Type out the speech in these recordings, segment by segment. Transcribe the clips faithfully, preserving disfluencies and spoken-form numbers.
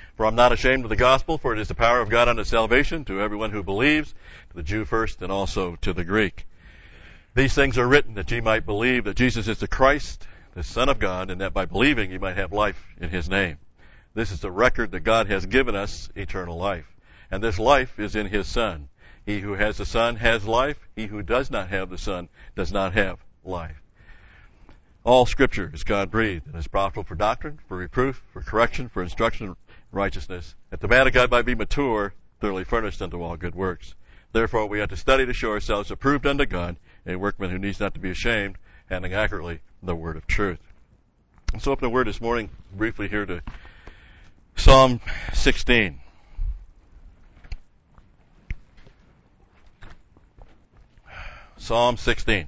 For I'm not ashamed of the gospel, for it is the power of God unto salvation to everyone who believes, to the Jew first and also to the Greek. These things are written that ye might believe that Jesus is the Christ, the Son of God, and that by believing ye might have life in his name. This is the record that God has given us, eternal life. And this life is in his Son. He who has the Son has life. He who does not have the Son does not have life. All Scripture is God-breathed and is profitable for doctrine, for reproof, for correction, for instruction in righteousness, that the man of God might be mature, thoroughly furnished unto all good works. Therefore we have to study to show ourselves approved unto God, a workman who needs not to be ashamed, handling accurately the word of truth. Let's open the word this morning briefly here to Psalm sixteen. Psalm sixteen.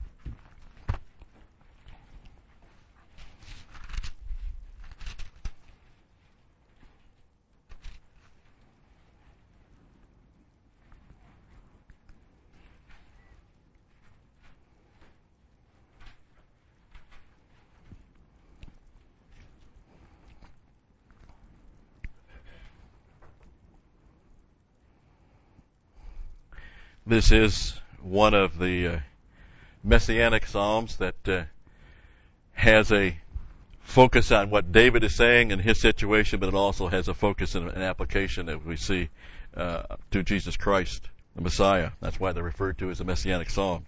This is one of the uh, messianic psalms that uh, has a focus on what David is saying in his situation, but it also has a focus and an application that we see uh, to Jesus Christ, the Messiah. That's why they're referred to as the messianic psalms.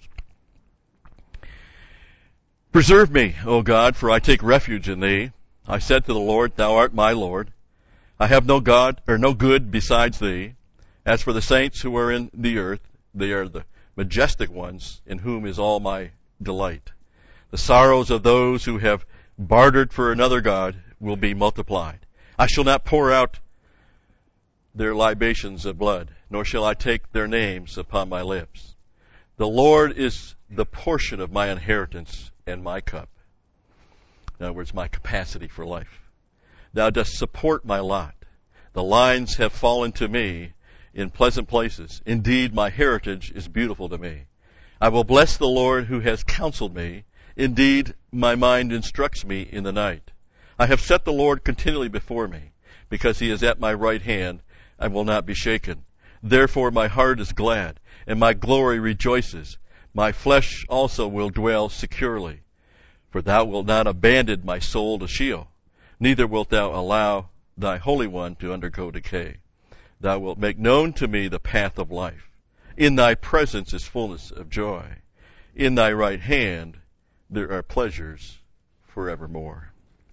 Preserve me, O God, for I take refuge in thee. I said to the Lord, thou art my Lord. I have no God or no good besides thee. As for the saints who are in the earth, they are the majestic ones in whom is all my delight. The sorrows of those who have bartered for another God will be multiplied. I shall not pour out their libations of blood, nor shall I take their names upon my lips. The Lord is the portion of my inheritance and my cup. In other words, my capacity for life. Thou dost support my lot. The lines have fallen to me in pleasant places. Indeed, my heritage is beautiful to me. I will bless the Lord who has counseled me. Indeed, my mind instructs me in the night. I have set the Lord continually before me. Because he is at my right hand, I will not be shaken. Therefore my heart is glad, and my glory rejoices. My flesh also will dwell securely. For thou wilt not abandon my soul to Sheol, neither wilt thou allow thy Holy One to undergo decay. Thou wilt make known to me the path of life. In thy presence is fullness of joy. In thy right hand there are pleasures forevermore.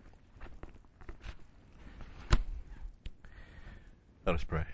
Let us pray.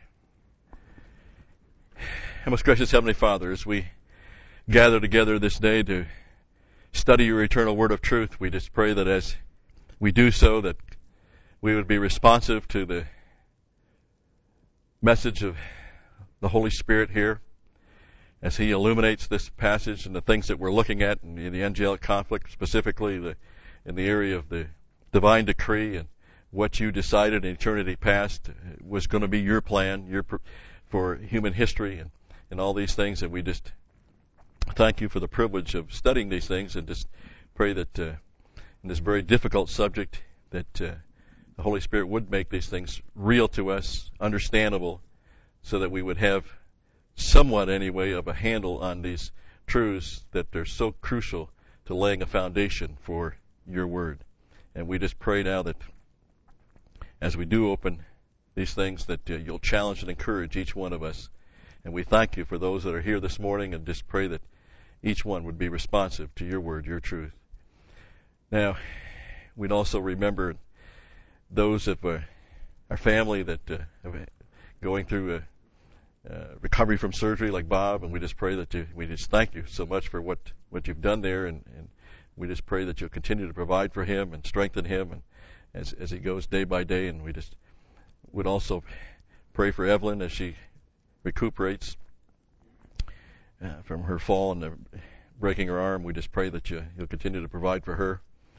Our most gracious Heavenly Father, as we gather together this day to study your eternal word of truth, we just pray that as we do so, that we would be responsive to the message of the Holy Spirit here as he illuminates this passage and the things that we're looking at in the, the angelic conflict, specifically the, in the area of the divine decree and what you decided in eternity past was going to be your plan your for human history and, and all these things. And we just thank you for the privilege of studying these things, and just pray that uh, in this very difficult subject that uh, the Holy Spirit would make these things real to us, understandable, so that we would have somewhat, anyway, of a handle on these truths that are so crucial to laying a foundation for your word. And we just pray now that as we do open these things, that uh, you'll challenge and encourage each one of us. And we thank you for those that are here this morning, and just pray that each one would be responsive to your word, your truth. Now, we'd also remember those of uh, our family that uh, are going through a uh, recovery from surgery, like Bob, and we just pray that you, we just thank you so much for what, what you've done there, and, and we just pray that you'll continue to provide for him and strengthen him and as as he goes day by day. And we just would also pray for Evelyn as she recuperates uh, from her fall and the breaking her arm. We just pray that you, you'll continue to provide for her.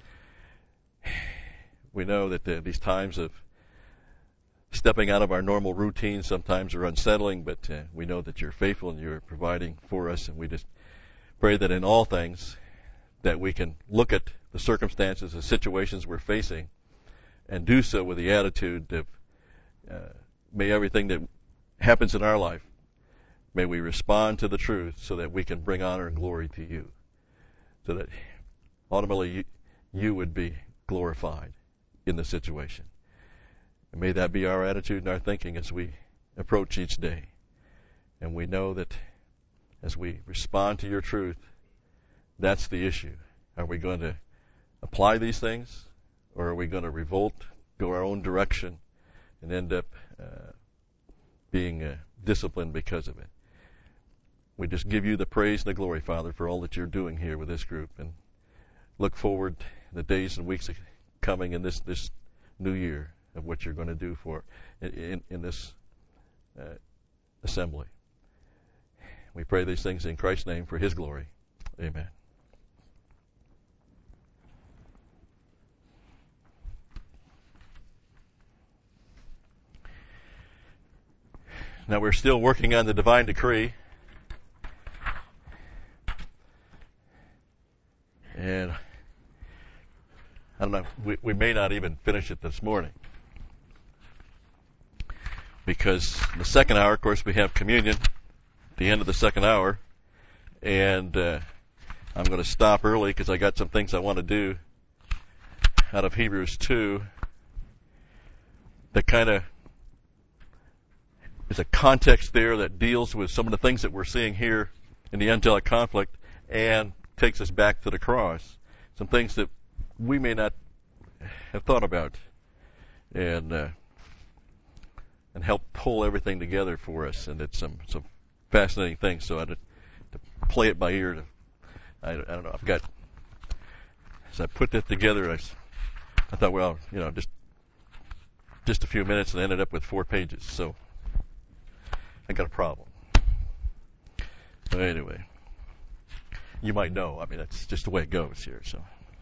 We know that the, these times of stepping out of our normal routine sometimes are unsettling, but uh, we know that you're faithful and you're providing for us, and we just pray that in all things that we can look at the circumstances, the situations we're facing, and do so with the attitude of uh, may everything that happens in our life, may we respond to the truth so that we can bring honor and glory to you, so that ultimately you, you would be glorified in the situation. And may that be our attitude and our thinking as we approach each day. And we know that as we respond to your truth, that's the issue. Are we going to apply these things, or are we going to revolt, go our own direction, and end up uh, being uh, disciplined because of it? We just give you the praise and the glory, Father, for all that you're doing here with this group, and look forward to the days and weeks coming in this, this new year of what you're going to do for in, in this uh, assembly. We pray these things in Christ's name for his glory. Amen. Now we're still working on the divine decree. And I don't know, we, we may not even finish it this morning. Because in the second hour, of course, we have communion at the end of the second hour. And uh, I'm going to stop early because I got some things I want to do out of Hebrews two that kind of is a context there that deals with some of the things that we're seeing here in the angelic conflict and takes us back to the cross. Some things that we may not have thought about, and uh, and help pull everything together for us. And it's some some fascinating things. So I had to, to play it by ear. To, I, I don't know. I've got as I put that together, I, I thought, well, you know, just just a few minutes, and I ended up with four pages. So I got a problem. But anyway, you might know. I mean, that's just the way it goes here. So,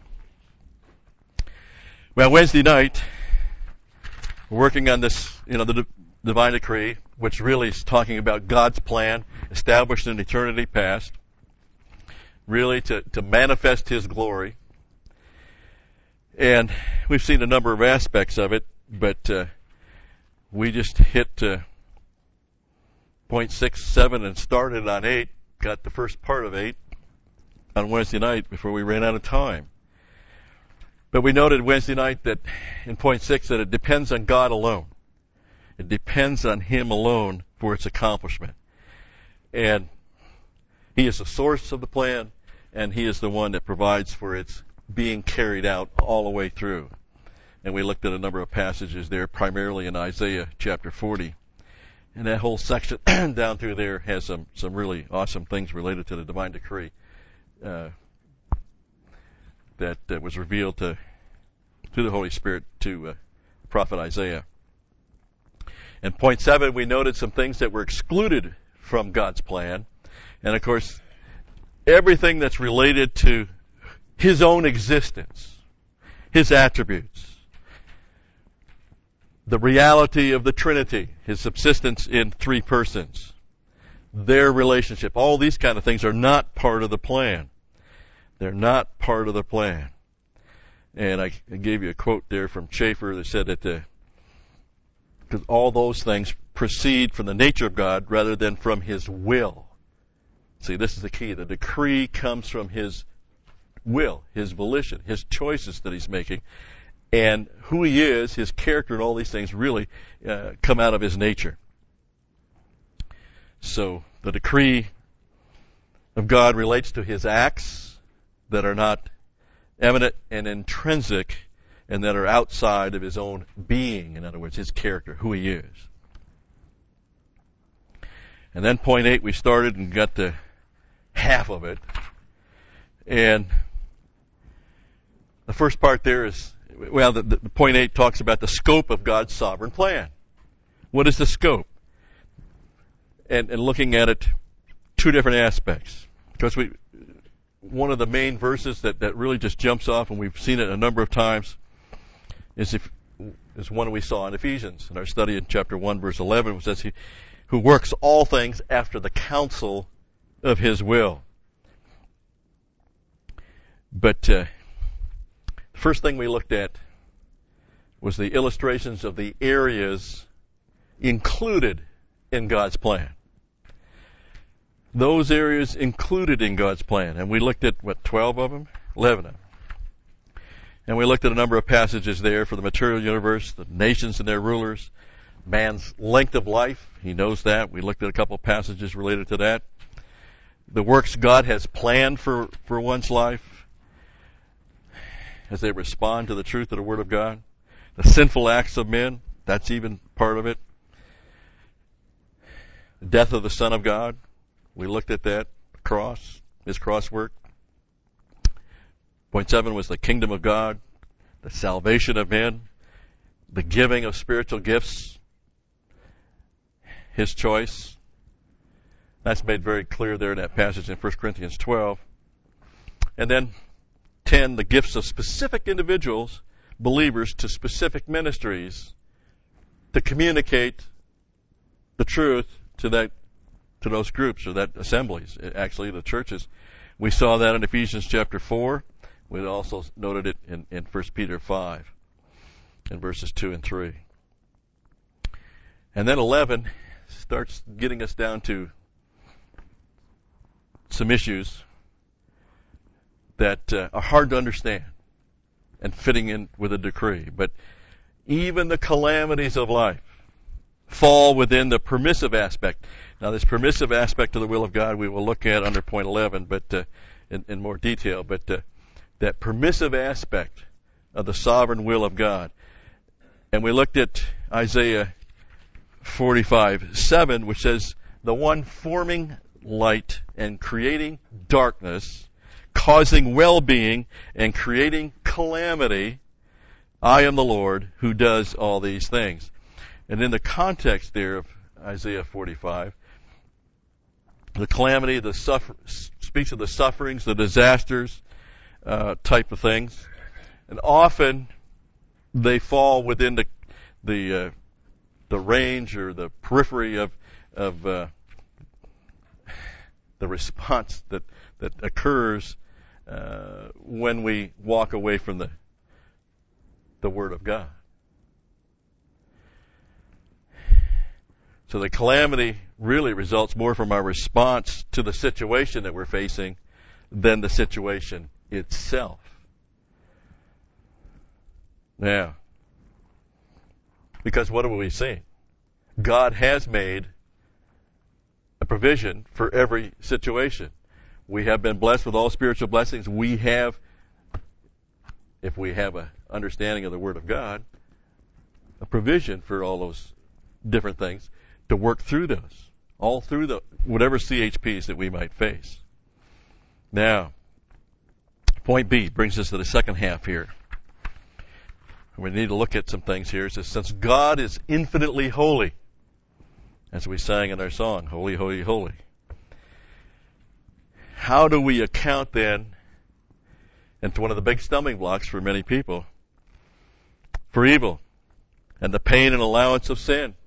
well, Wednesday night, we're working on this, you know, the di- divine decree, which really is talking about God's plan established in eternity past, really to, to manifest His glory. And we've seen a number of aspects of it, but uh, we just hit uh, point six, seven, and started on eight, got the first part of eight on Wednesday night before we ran out of time. But we noted Wednesday night that in point six that it depends on God alone. It depends on Him alone for its accomplishment. And He is the source of the plan, and He is the one that provides for its being carried out all the way through. And we looked at a number of passages there, primarily in Isaiah chapter forty. And that whole section down through there has some, some really awesome things related to the divine decree uh, that, that was revealed to to the Holy Spirit to uh, prophet Isaiah. In point seven, we noted some things that were excluded from God's plan. And of course, everything that's related to His own existence, His attributes, the reality of the Trinity, His subsistence in three persons, their relationship, all these kind of things are not part of the plan. They're not part of the plan. And I gave you a quote there from Schaeffer that said that the, because all those things proceed from the nature of God rather than from His will. See, this is the key. The decree comes from His will, His volition, His choices that He's making. And who He is, His character, and all these things really uh, come out of His nature. So the decree of God relates to His acts that are not eminent and intrinsic and that are outside of His own being. In other words, His character, who He is. And then point eight, we started and got to half of it. And the first part there is, well, the, the point eight talks about the scope of God's sovereign plan. What is the scope? And, and looking at it, two different aspects. Because we, one of the main verses that, that really just jumps off, and we've seen it a number of times, is if, is one we saw in Ephesians. In our study in chapter one, verse eleven, it says, He who works all things after the counsel of His will. But uh, the first thing we looked at was the illustrations of the areas included in God's plan. Those areas included in God's plan. And we looked at, what, twelve of them? eleven of them. And we looked at a number of passages there for the material universe, the nations and their rulers, man's length of life. He knows that. We looked at a couple of passages related to that. The works God has planned for, for one's life as they respond to the truth of the Word of God. The sinful acts of men, that's even part of it. The death of the Son of God, we looked at that. The cross, His cross work. Point seven was the kingdom of God, the salvation of men, the giving of spiritual gifts, His choice. That's made very clear there in that passage in First Corinthians twelve. And then ten, the gifts of specific individuals, believers, to specific ministries to communicate the truth to that, to those groups or that assemblies, actually the churches. We saw that in Ephesians chapter four. We also noted it in, in First Peter five, in verses two and three. And then eleven starts getting us down to some issues that uh, are hard to understand and fitting in with a decree. But even the calamities of life fall within the permissive aspect. Now, this permissive aspect of the will of God we will look at under point eleven, but uh, in, in more detail. But uh, that permissive aspect of the sovereign will of God. And we looked at Isaiah forty-five seven, which says, the one forming light and creating darkness, causing well-being and creating calamity, I am the Lord who does all these things. And in the context there of Isaiah forty-five, the calamity, the suffer, speaks of the sufferings, the disasters, uh, type of things. And often they fall within the, the, uh, the range or the periphery of, of, uh, the response that, that occurs uh, when we walk away from the the Word of God. So the calamity really results more from our response to the situation that we're facing than the situation itself. Now, because what are we seeing? God has made a provision for every situation. We have been blessed with all spiritual blessings. We have, if we have an understanding of the Word of God, a provision for all those different things to work through those, all through the whatever C H Ps that we might face. Now, point B brings us to the second half here. We need to look at some things here. It says, since God is infinitely holy, as we sang in our song, Holy, Holy, Holy. How do we account then, and it's one of the big stumbling blocks for many people, for evil and the pain and allowance of sin?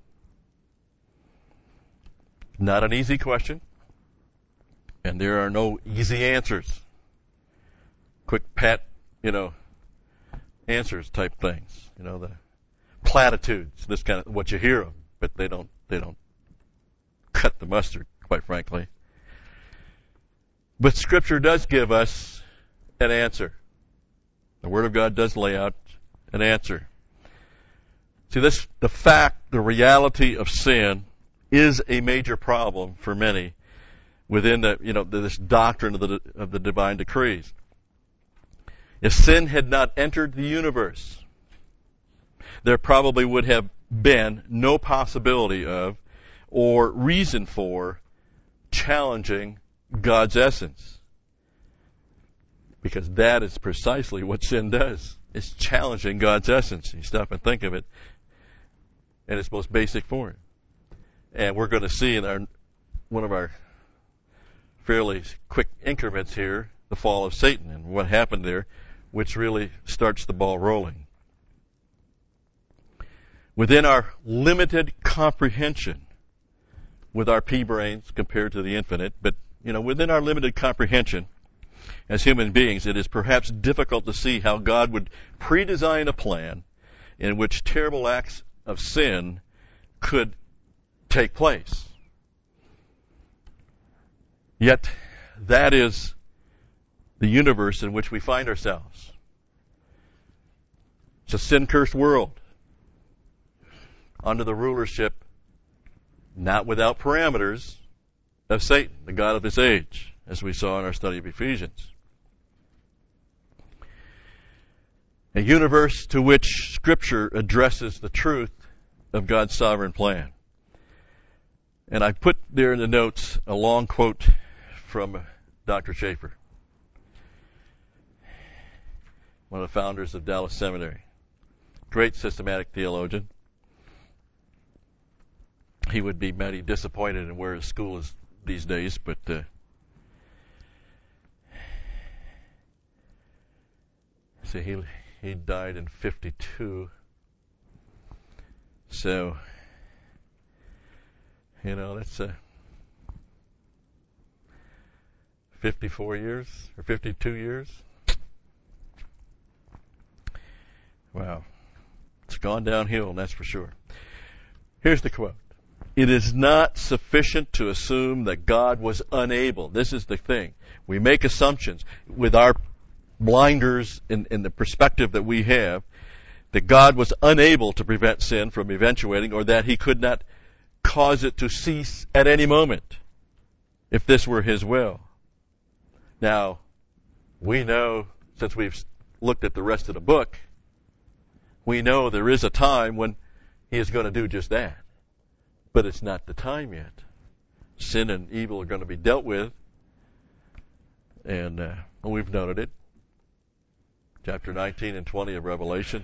Not an easy question, and there are no easy answers. Quick pat, you know, answers type things. You know, the platitudes, this kind of what you hear them, but they don't they don't cut the mustard, quite frankly. But Scripture does give us an answer. The Word of God does lay out an answer. See, this, the fact, the reality of sin is a major problem for many within the, you know, this doctrine of the, of the divine decrees. If sin had not entered the universe, there probably would have been no possibility of or reason for challenging God's essence. Because that is precisely what sin does. It's challenging God's essence. You stop and think of it in its most basic form. And we're going to see in our one of our fairly quick increments here the fall of Satan and what happened there, which really starts the ball rolling. Within our limited comprehension, with our pea brains compared to the infinite, but you know, within our limited comprehension as human beings, it is perhaps difficult to see how God would pre-design a plan in which terrible acts of sin could take place. Yet, that is the universe in which we find ourselves. It's a sin-cursed world under the rulership, not without parameters, of Satan, the god of this age, as we saw in our study of Ephesians. A universe to which Scripture addresses the truth of God's sovereign plan. And I put there in the notes a long quote from Doctor Schaeffer, one of the founders of Dallas Seminary. Great systematic theologian. He would be mighty disappointed in where his school is these days, but uh, see, he he died in fifty-two, so you know that's uh, fifty-four years or fifty-two years. Wow, it's gone downhill, that's for sure. Here's the quote. It is not sufficient to assume that God was unable. This is the thing. We make assumptions with our blinders in, in the perspective that we have, that God was unable to prevent sin from eventuating, or that he could not cause it to cease at any moment if this were his will. Now, we know, since we've looked at the rest of the book, we know there is a time when he is going to do just that. But it's not the time yet. Sin and evil are going to be dealt with. And uh, we've noted it. Chapter nineteen and twenty of Revelation.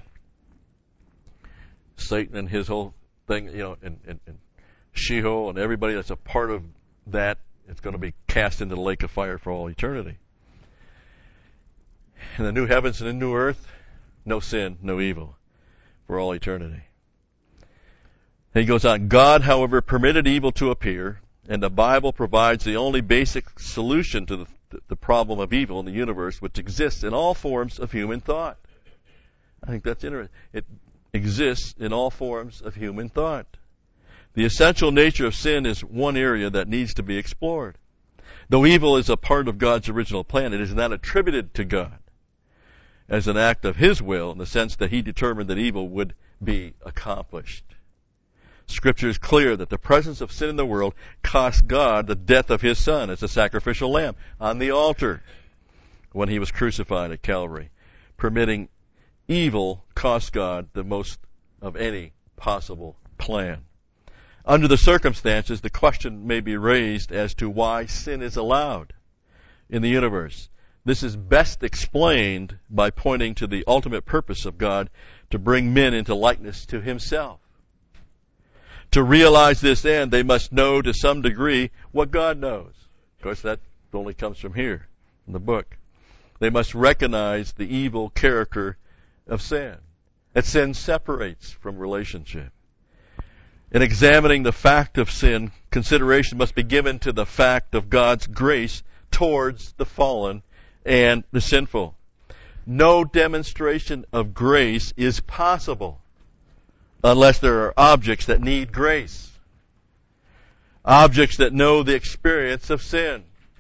Satan and his whole thing, you know, and, and, and Sheol and everybody that's a part of that, it's going to be cast into the lake of fire for all eternity. In the new heavens and the new earth, no sin, no evil for all eternity. He goes on, God, however, permitted evil to appear, and the Bible provides the only basic solution to the, the problem of evil in the universe, which exists in all forms of human thought. I think that's interesting. It exists in all forms of human thought. The essential nature of sin is one area that needs to be explored. Though evil is a part of God's original plan, it is not attributed to God as an act of his will in the sense that he determined that evil would be accomplished. Scripture is clear that the presence of sin in the world cost God the death of his Son as a sacrificial lamb on the altar when he was crucified at Calvary. Permitting evil cost God the most of any possible plan. Under the circumstances, the question may be raised as to why sin is allowed in the universe. This is best explained by pointing to the ultimate purpose of God to bring men into likeness to himself. To realize this end, they must know to some degree what God knows. Of course, that only comes from here in the book. They must recognize the evil character of sin. That sin separates from relationship. In examining the fact of sin, consideration must be given to the fact of God's grace towards the fallen and the sinful. No demonstration of grace is possible unless there are objects that need grace. Objects that know the experience of sin.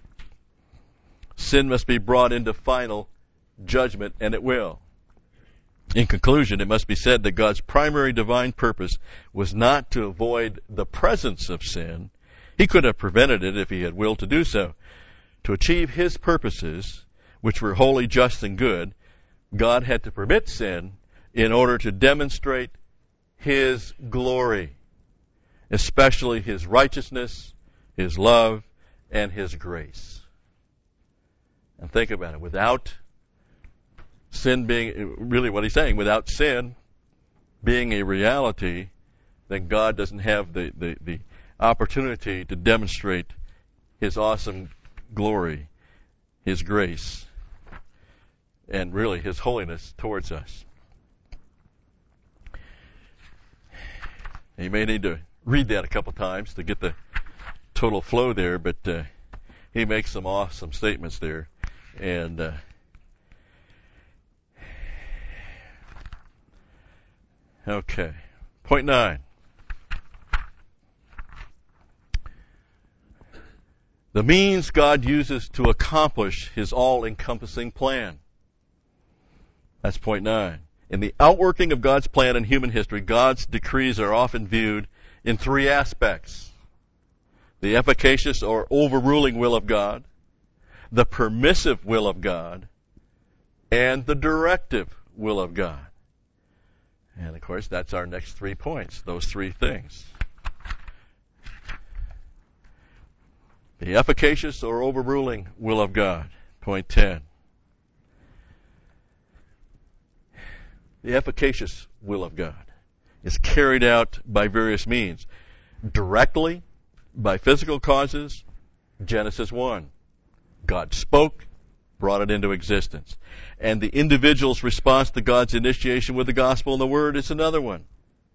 Sin must be brought into final judgment, and it will. In conclusion, it must be said that God's primary divine purpose was not to avoid the presence of sin. He could have prevented it if he had willed to do so. To achieve his purposes, which were wholly just and good, God had to permit sin in order to demonstrate his glory, especially his righteousness, his love, and his grace. And think about it. Without sin being, really what he's saying, without sin being a reality, then God doesn't have the, the, the opportunity to demonstrate his awesome glory, his grace, and really his holiness towards us. You may need to read that a couple times to get the total flow there, but uh, he makes some awesome statements there. And uh, okay, point nine. The means God uses to accomplish His all-encompassing plan. That's point nine. In the outworking of God's plan in human history, God's decrees are often viewed in three aspects: the efficacious or overruling will of God, the permissive will of God, and the directive will of God. And of course, that's our next three points, those three things. The efficacious or overruling will of God, point ten. The efficacious will of God is carried out by various means. Directly, by physical causes, Genesis one. God spoke, brought it into existence. And the individual's response to God's initiation with the gospel and the word is another one.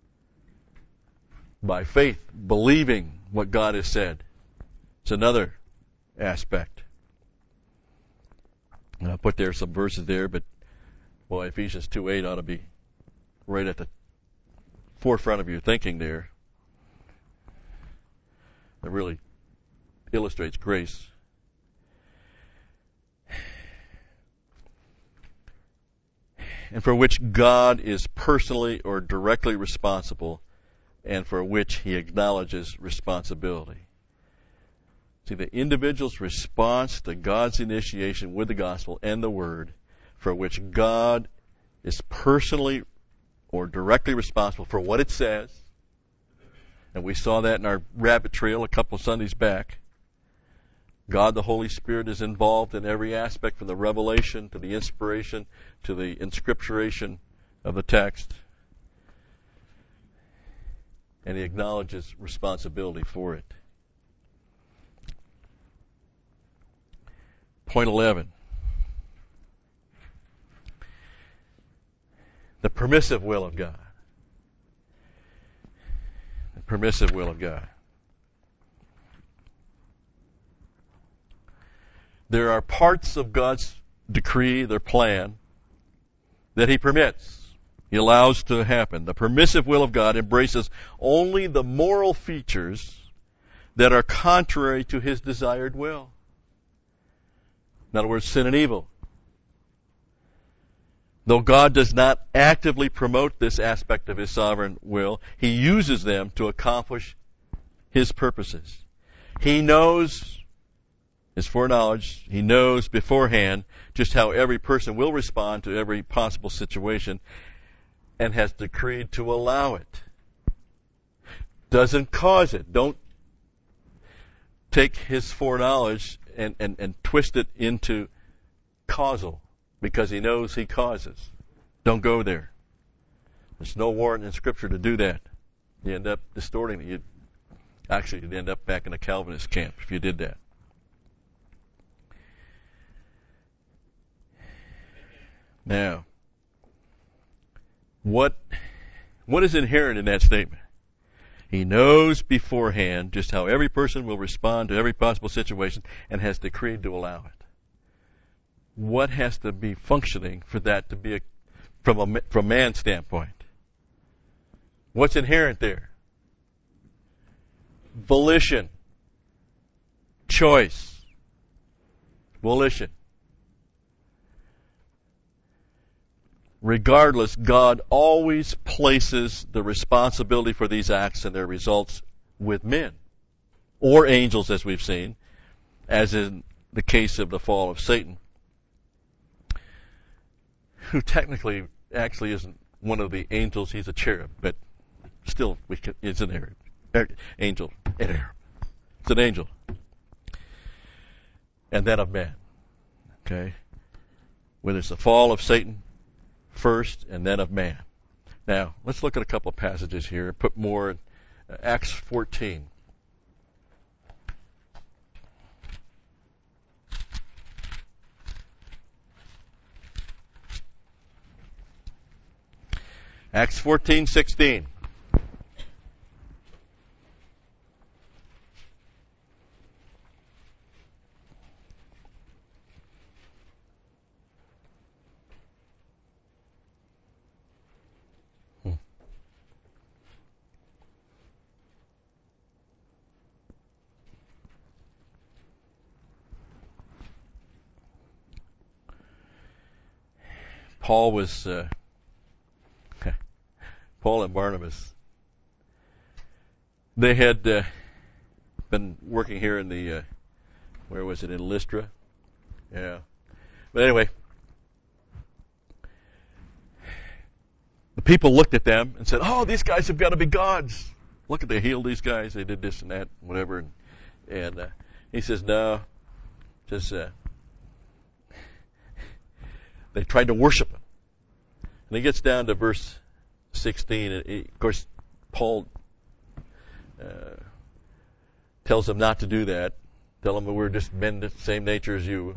By faith, believing what God has said. It's another aspect. And I'll put there some verses there, but boy, Ephesians two eight ought to be right at the forefront of your thinking there. It really illustrates grace. And for which God is personally or directly responsible, and for which He acknowledges responsibility. See, the individual's response to God's initiation with the gospel and the word, for which God is personally or directly responsible for what it says, and we saw that in our rabbit trail a couple of Sundays back. God the Holy Spirit is involved in every aspect, from the revelation to the inspiration to the inscripturation of the text. And He acknowledges responsibility for it. Point eleven. The permissive will of God. The permissive will of God. There are parts of God's decree, their plan, that He permits. He allows to happen. The permissive will of God embraces only the moral features that are contrary to His desired will. In other words, sin and evil. Though God does not actively promote this aspect of His sovereign will, He uses them to accomplish His purposes. He knows, His foreknowledge, He knows beforehand just how every person will respond to every possible situation, and has decreed to allow it. Doesn't cause it. Don't take His foreknowledge and, and, and twist it into causal, because He knows He causes. Don't go there. There's no warrant in Scripture to do that. You end up distorting it. You'd, actually, you'd end up back in a Calvinist camp if you did that. Now, what what is inherent in that statement? He knows beforehand just how every person will respond to every possible situation and has decreed to allow it. What has to be functioning for that to be a, from a from man's standpoint? What's inherent there? Volition, choice, volition. Regardless, God always places the responsibility for these acts and their results with men, or angels, as we've seen, as in the case of the fall of Satan, who technically actually isn't one of the angels. He's a cherub, but still we can, it's an Arab, angel, an Arab. It's an angel. And then of man. Okay? Whether it's the fall of Satan first and then of man. Now, let's look at a couple of passages here and put more in uh, Acts fourteen. Acts fourteen sixteen. Paul was, uh, Paul and Barnabas, they had uh, been working here in the, uh, where was it, in Lystra? Yeah. But anyway, the people looked at them and said, oh, these guys have got to be gods. Look at, they healed these guys, they did this and that, whatever. And, and uh, he says, no, just, uh, they tried to worship him. And he gets down to verse sixteen, and he, of course, Paul uh, tells them not to do that. Tell them that we're just men of the same nature as you.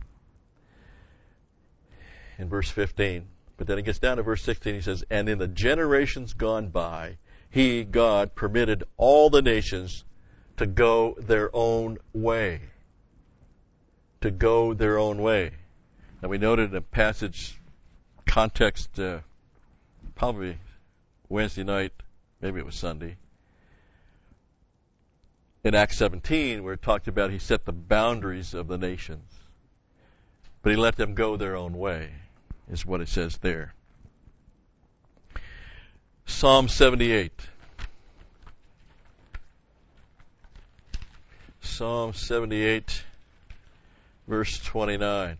In verse fifteen. But then he gets down to verse sixteen, he says, and in the generations gone by, he, God, permitted all the nations to go their own way. To go their own way. Now we noted in a passage, context, uh, probably Wednesday night, maybe it was Sunday, in Acts seventeen, where it talked about he set the boundaries of the nations. But he let them go their own way, is what it says there. Psalm seventy-eight. Psalm seventy-eight, verse twenty-nine.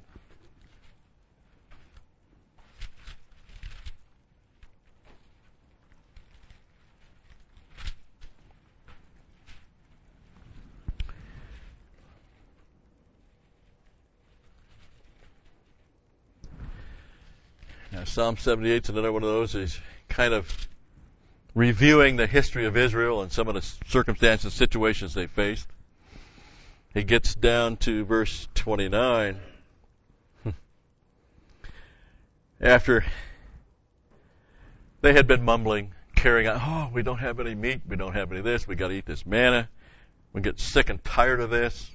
Now, Psalm seventy-eight is another one of those. He's kind of reviewing the history of Israel and some of the circumstances and situations they faced. He gets down to verse twenty-nine. After they had been mumbling, carrying on, oh, we don't have any meat, we don't have any of this, we got to eat this manna. We get sick and tired of this.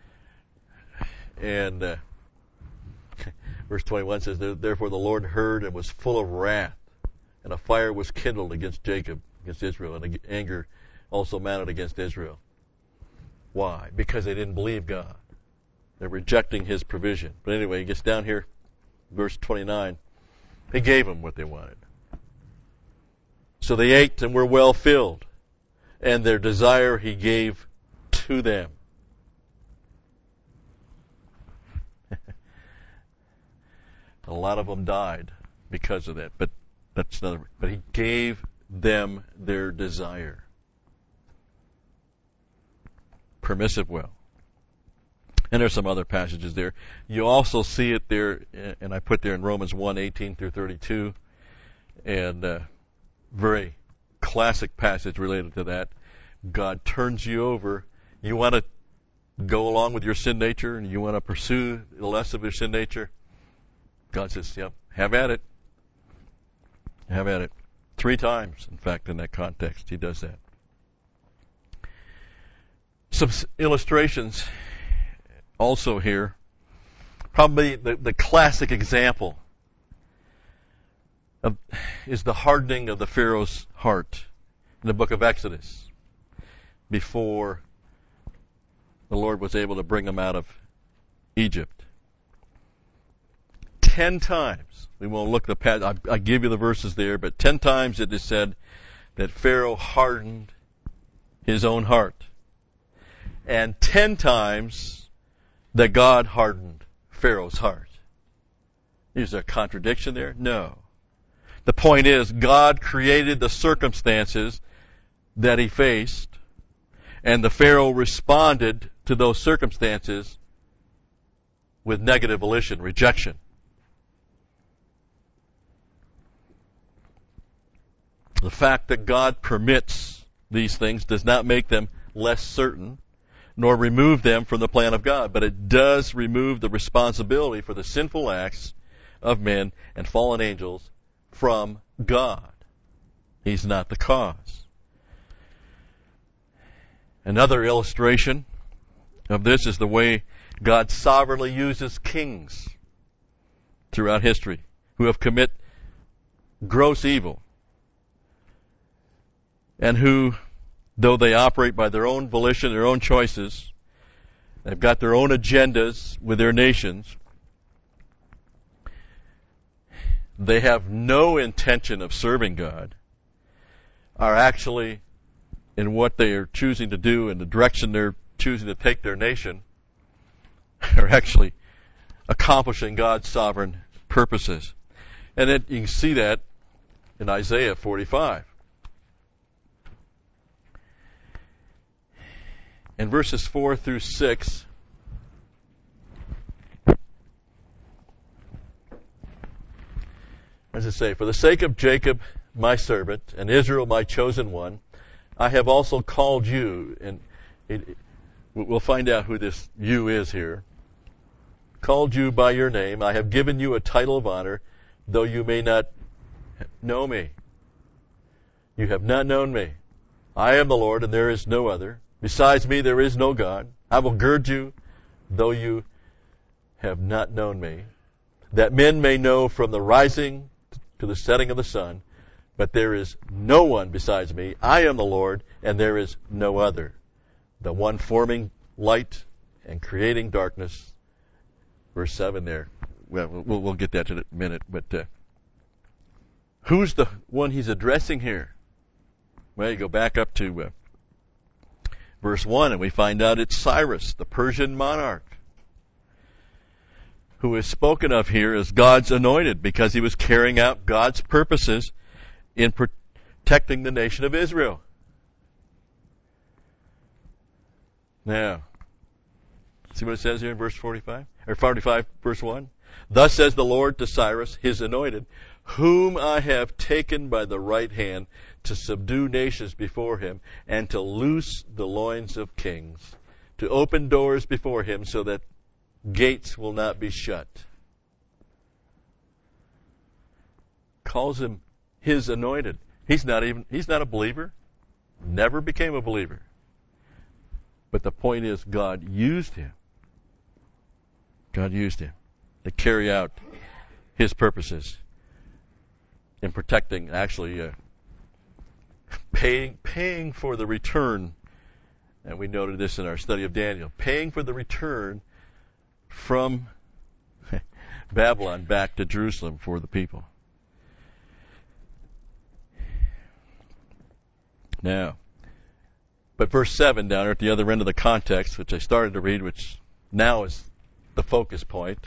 And uh, verse twenty-one says, therefore the Lord heard and was full of wrath, and a fire was kindled against Jacob, against Israel, and anger also mounted against Israel. Why? Because they didn't believe God. They're rejecting His provision. But anyway, he gets down here, verse twenty-nine. He gave them what they wanted. So they ate and were well filled, and their desire He gave to them. A lot of them died because of that, but that's another. But He gave them their desire. Permissive will. And there's some other passages there. You also see it there, and I put there in Romans one, eighteen through thirty-two, and uh, very classic passage related to that. God turns you over. You want to go along with your sin nature, and you want to pursue the less of your sin nature. God says, yep, have at it. Have at it. Three times, in fact, in that context, He does that. Some illustrations also here. Probably the, the classic example of, is the hardening of the Pharaoh's heart in the book of Exodus before the Lord was able to bring him out of Egypt. Ten times, we won't look the past, I, I give you the verses there, but ten times it is said that Pharaoh hardened his own heart. And ten times that God hardened Pharaoh's heart. Is there a contradiction there? No. The point is, God created the circumstances that he faced, and the Pharaoh responded to those circumstances with negative volition, rejection. The fact that God permits these things does not make them less certain, nor remove them from the plan of God, but it does remove the responsibility for the sinful acts of men and fallen angels from God. He's not the cause. Another illustration of this is the way God sovereignly uses kings throughout history who have commit gross evil and who, though they operate by their own volition, their own choices, they've got their own agendas with their nations, they have no intention of serving God, are actually, in what they are choosing to do and the direction they're choosing to take their nation, are actually accomplishing God's sovereign purposes. And then you can see that in Isaiah forty-five. In verses four through six, as I say, for the sake of Jacob, my servant, and Israel, my chosen one, I have also called you, and it, we'll find out who this you is here, called you by your name. I have given you a title of honor, though you may not know me. You have not known me. I am the Lord, and there is no other. Besides me, there is no God. I will gird you, though you have not known me, that men may know from the rising to the setting of the sun, but there is no one besides me. I am the Lord, and there is no other. The one forming light and creating darkness. Verse seven there. Well, we'll, we'll get that in a minute, but uh, who's the one he's addressing here? Well, you go back up to uh, verse one, and we find out it's Cyrus, the Persian monarch, who is spoken of here as God's anointed because he was carrying out God's purposes in protecting the nation of Israel. Now, see what it says here in verse forty-five? Or forty-five, verse one? Thus says the Lord to Cyrus, his anointed, whom I have taken by the right hand to subdue nations before him, and to loose the loins of kings, to open doors before him so that gates will not be shut. Calls him his anointed. He's not even, he's not a believer. Never became a believer. But the point is, God used him. God used him to carry out his purposes in protecting, actually, uh, paying, paying for the return. And we noted this in our study of Daniel. Paying for the return from Babylon back to Jerusalem for the people. Now, but verse seven down there at the other end of the context, which I started to read, which now is the focus point.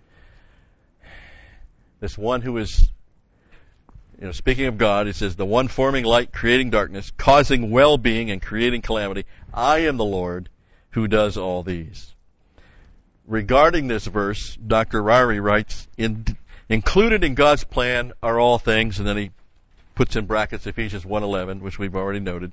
This one who is, you know, speaking of God, it says, the one forming light, creating darkness, causing well-being and creating calamity. I am the Lord who does all these. Regarding this verse, Doctor Ryrie writes, in, included in God's plan are all things, and then he puts in brackets Ephesians one eleven, which we've already noted.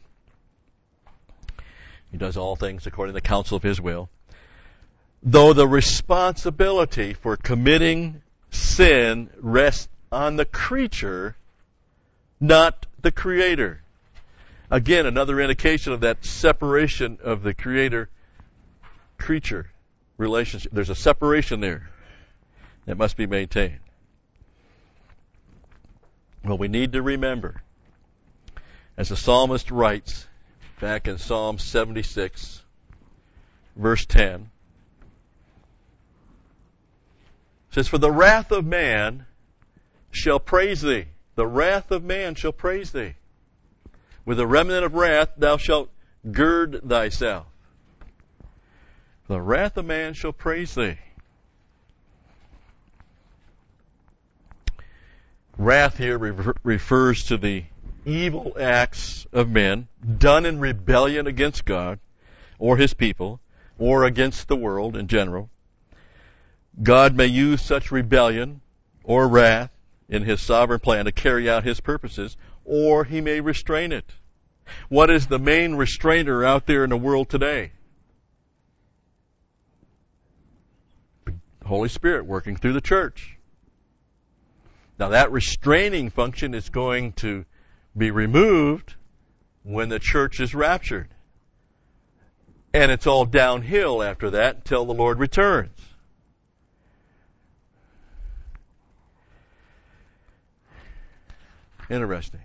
He does all things according to the counsel of his will. Though the responsibility for committing sin rests on the creature, not the Creator. Again, another indication of that separation of the Creator-creature relationship. There's a separation there that must be maintained. Well, we need to remember, as the psalmist writes back in Psalm seventy-six, verse ten, it says, for the wrath of man shall praise thee. The wrath of man shall praise thee. With the remnant of wrath thou shalt gird thyself. The wrath of man shall praise thee. Wrath here re- refers to the evil acts of men done in rebellion against God or his people or against the world in general. God may use such rebellion or wrath in his sovereign plan to carry out his purposes, or he may restrain it. What is the main restrainer out there in the world today? The Holy Spirit working through the church. Now that restraining function is going to be removed when the church is raptured. And it's all downhill after that until the Lord returns. Interesting.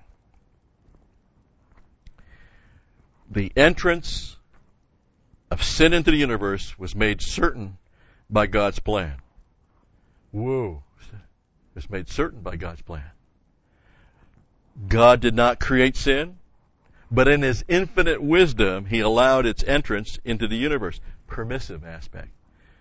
The entrance of sin into the universe was made certain by God's plan. Whoa. was made certain by God's plan. God did not create sin, but in His infinite wisdom, He allowed its entrance into the universe. Permissive aspect.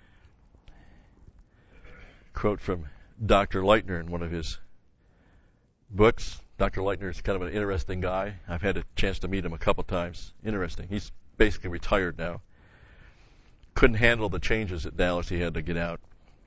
Quote from Doctor Leitner in one of his books. Doctor Leitner is kind of an interesting guy. I've had a chance to meet him a couple times. Interesting. He's basically retired now. Couldn't handle the changes at Dallas. He had to get out.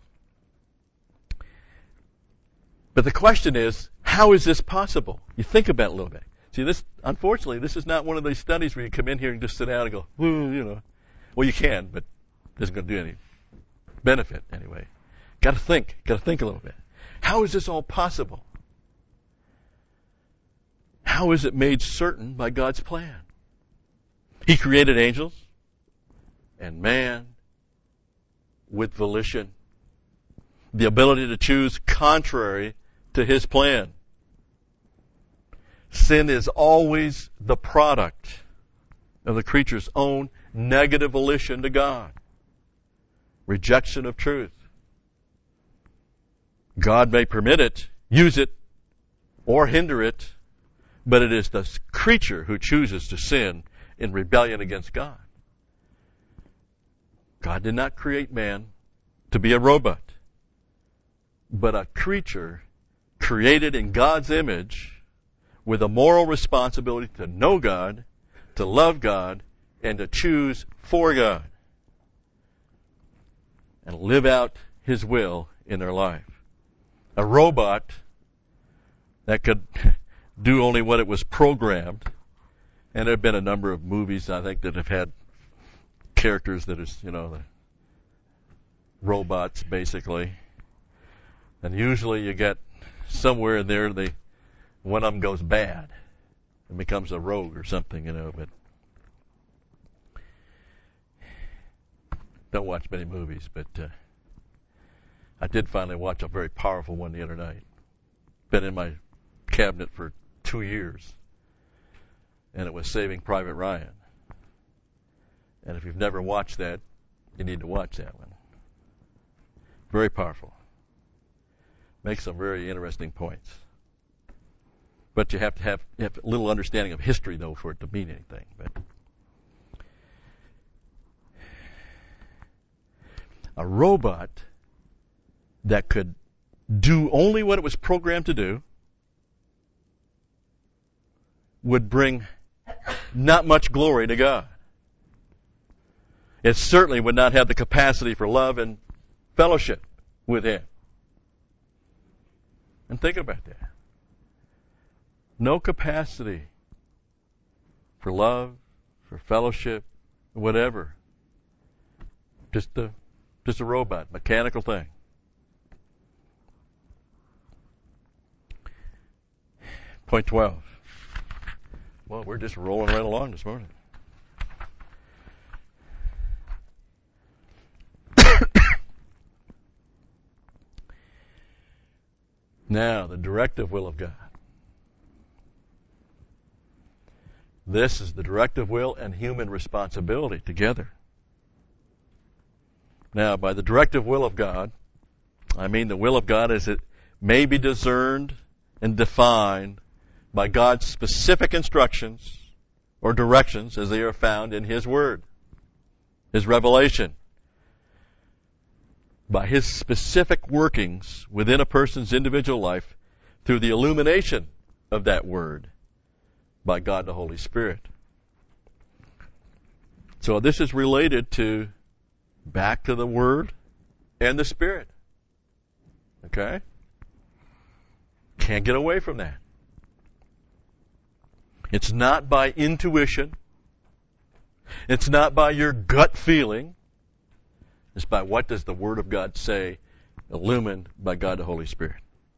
But the question is, how is this possible? You think about it a little bit. See, this, unfortunately, this is not one of these studies where you come in here and just sit down and go, well, you know. Well, you can, but it isn't going to do any benefit anyway. Got to think. Got to think a little bit. How is this all possible? How is it made certain by God's plan? He created angels and man with volition, the ability to choose contrary to His plan. Sin is always the product of the creature's own negative volition to God. Rejection of truth. God may permit it, use it, or hinder it, but it is the creature who chooses to sin in rebellion against God. God did not create man to be a robot, but a creature created in God's image with a moral responsibility to know God, to love God, and to choose for God and live out His will in their life. A robot that could do only what it was programmed, and there have been a number of movies, I think, that have had characters that is, you know, the robots, basically. And usually you get somewhere in there, they, one of them goes bad and becomes a rogue or something, you know, but don't watch many movies, but uh, I did finally watch a very powerful one the other night. Been in my cabinet for two years, and it was Saving Private Ryan. And if you've never watched that, you need to watch that one. Very powerful. Makes some very interesting points. But you have to have, you have a little understanding of history, though, for it to mean anything. But a robot that could do only what it was programmed to do would bring not much glory to God. It certainly would not have the capacity for love and fellowship with Him. And think about that. No capacity for love, for fellowship, whatever. Just a, just a robot, mechanical thing. Point twelve. Well, we're just rolling right along this morning. Now, the directive will of God. This is the directive will and human responsibility together. Now, by the directive will of God, I mean the will of God as it may be discerned and defined by God's specific instructions or directions as they are found in His Word, His revelation, by His specific workings within a person's individual life through the illumination of that Word by God the Holy Spirit. So this is related to back to the Word and the Spirit. Okay? Can't get away from that. It's not by intuition. It's not by your gut feeling. It's by what does the Word of God say, illumined by God the Holy Spirit.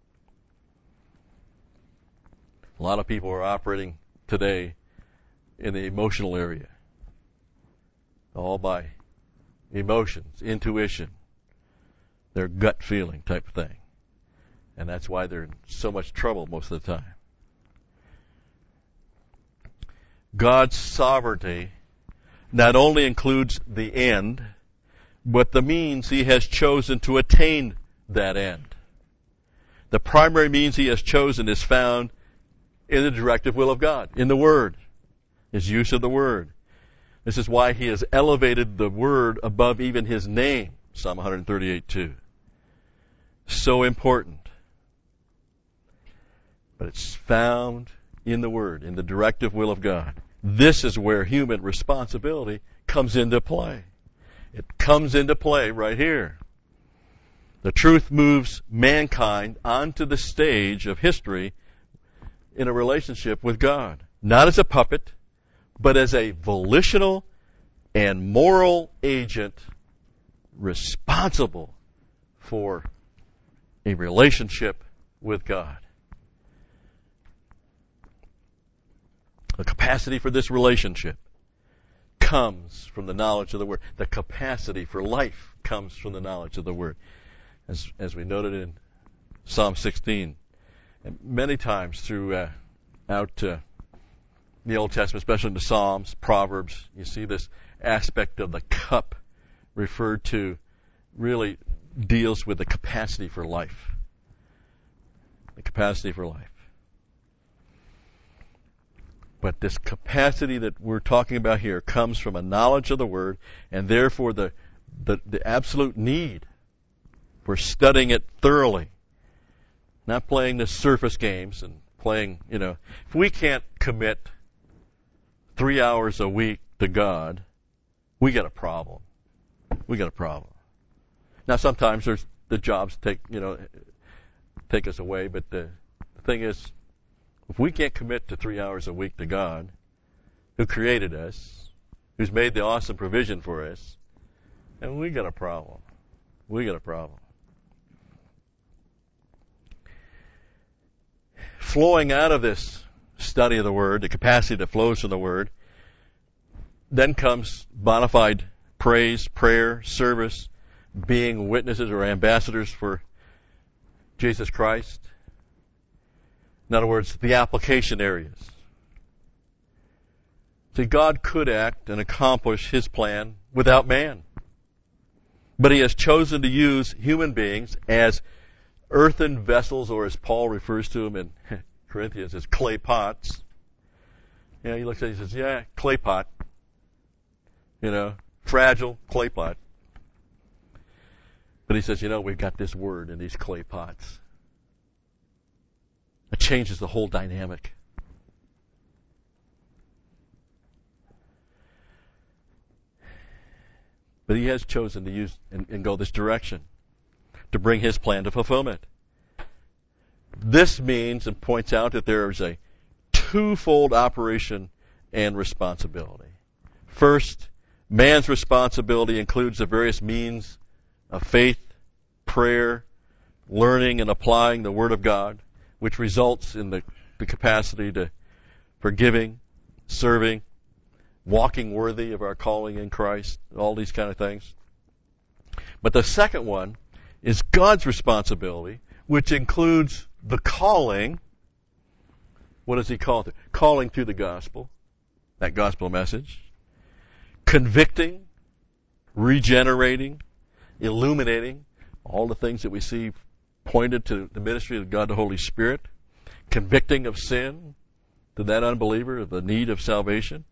A lot of people are operating today in the emotional area. All by emotions, intuition, their gut feeling type of thing. And that's why they're in so much trouble most of the time. God's sovereignty not only includes the end, but the means He has chosen to attain that end. The primary means he has chosen is found in the directive will of God, in the Word, his use of the Word. This is why he has elevated the Word above even his name, Psalm one thirty-eight two. So important. But it's found in the Word, in the directive will of God. This is where human responsibility comes into play. It comes into play right here. The truth moves mankind onto the stage of history in a relationship with God. Not as a puppet, but as a volitional and moral agent responsible for a relationship with God. The capacity for this relationship comes from the knowledge of the Word. The capacity for life comes from the knowledge of the Word. As, as we noted in Psalm sixteen, and many times throughout uh, the Old Testament, especially in the Psalms, Proverbs, you see this aspect of the cup referred to really deals with the capacity for life. The capacity for life. But this capacity that we're talking about here comes from a knowledge of the Word, and therefore the, the, the absolute need for studying it thoroughly. Not playing the surface games and playing, you know, if we can't commit three hours a week to God, we got a problem. We got a problem. Now sometimes there's the jobs take, you know, take us away, but the, the thing is, if we can't commit to three hours a week to God, who created us, who's made the awesome provision for us, then we got a problem. We got a problem. Flowing out of this study of the Word, the capacity that flows from the Word, then comes bona fide praise, prayer, service, being witnesses or ambassadors for Jesus Christ. In other words, the application areas. See, God could act and accomplish His plan without man. But He has chosen to use human beings as earthen vessels, or as Paul refers to them in Corinthians, as clay pots. You know, he looks at it and says, yeah, clay pot. You know, fragile clay pot. But he says, you know, we've got this Word in these clay pots. It changes the whole dynamic. But He has chosen to use and, and go this direction to bring His plan to fulfillment. This means and points out that there is a twofold operation and responsibility. First, man's responsibility includes the various means of faith, prayer, learning and applying the Word of God, which results in the, the capacity to forgiving, serving, walking worthy of our calling in Christ, all these kind of things. But the second one is God's responsibility, which includes the calling. What does He call it? Calling to the gospel, that gospel message. Convicting, regenerating, illuminating, all the things that we see pointed to the ministry of God the Holy Spirit. Convicting of sin to that unbeliever of the need of salvation.